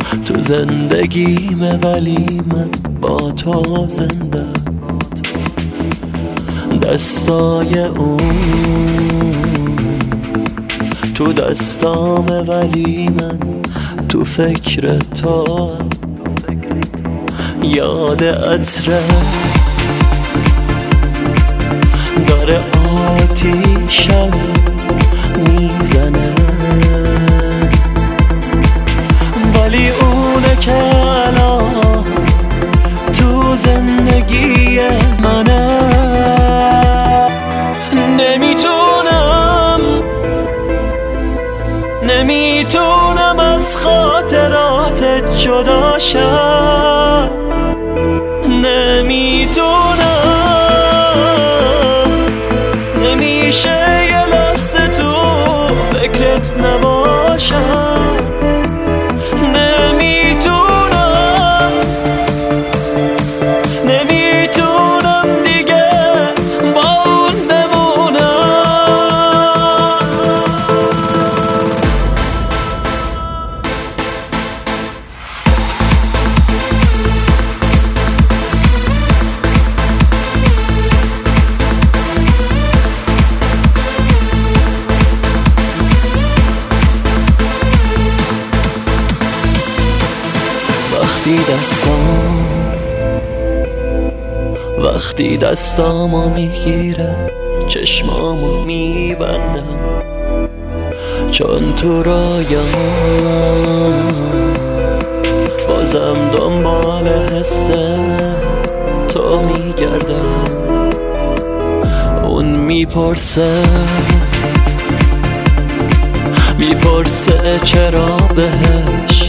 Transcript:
تو زندگیمه ولی من با تو زنده. دستای اون تو دستامه ولی من تو فکر تو. یاد عطرت داره آتیشم میزنه، ولی اونه که الان تو زندگی منه. نمیتونم از خاطرات جدا شم. نمیشه یه لحظه تو فکرت نباشم. نمیتونم دیگه با اون بمونم. وقتی دستامو میگیره چشمامو میبندم، چون تو رایم بازم دنبال حس تو میگردم. اون میپرسه چرا بهش